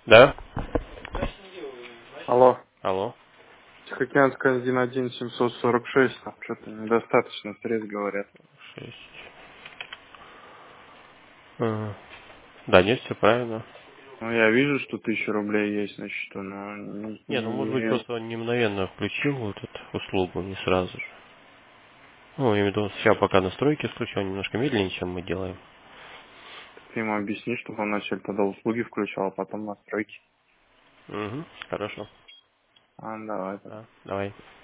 Да? Алло. Алло. Тихоокеанская 11746. Там что-то недостаточно средств, говорят. 6. Ага. Да, нет, все правильно. Ну, я вижу, что 1000 рублей есть на счету, но Не, ну может быть просто он не мгновенно включил вот эту услугу, не сразу же. Ну, я имею в виду, сейчас пока настройки включил, немножко медленнее, чем мы делаем. ты ему объясни, чтобы он вначале тогда услуги включал, а потом настройки. Угу, хорошо. Давай. Да, давай.